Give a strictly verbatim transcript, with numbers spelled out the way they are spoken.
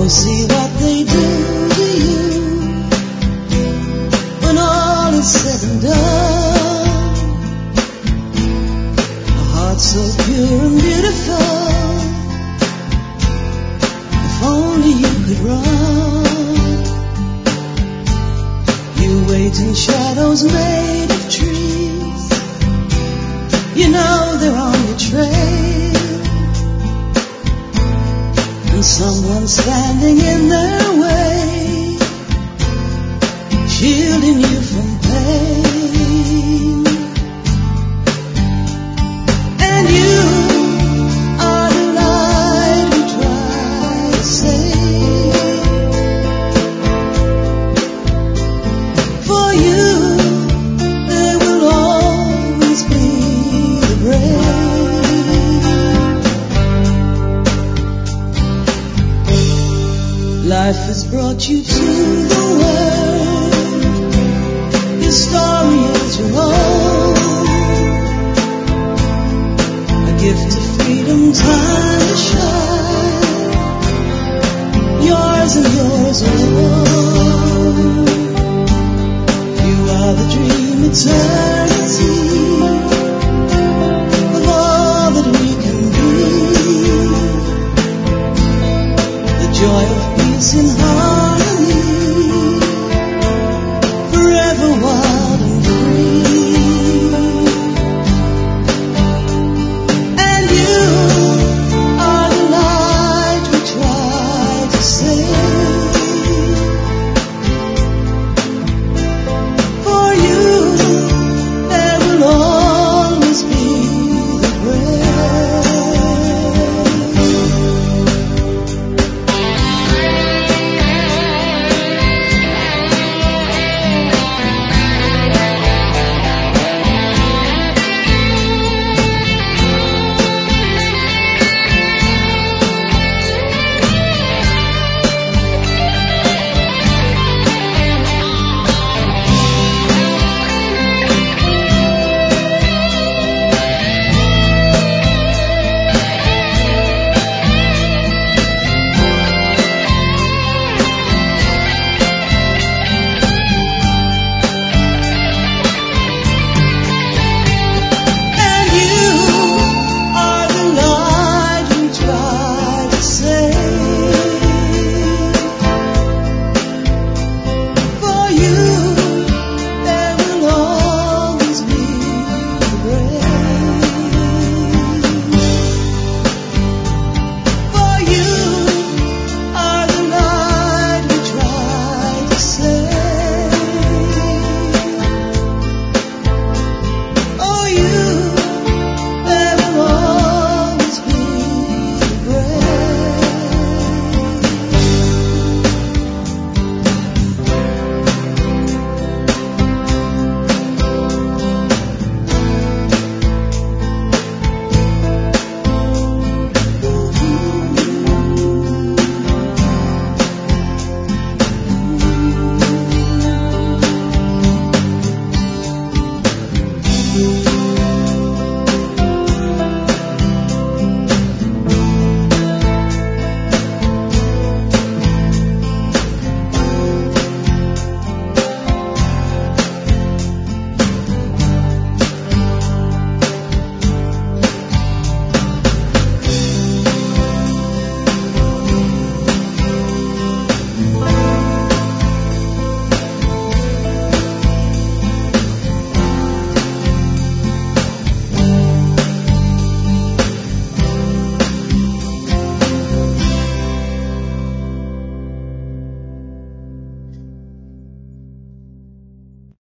Oh, see what they do to you when all is said and done. A heart so pure and beautiful, if only you could run. You wait in shadows made of trees, you know they're on your trail, and someone's standing in their way, shielding you from pain. And you are the light we try to save. For you there will always be the brave. Life has brought you to the world, your story is your own, a gift of freedom, time to shine, yours and yours alone. You are the dream eternity of all that we can be, the joy of peace in heart.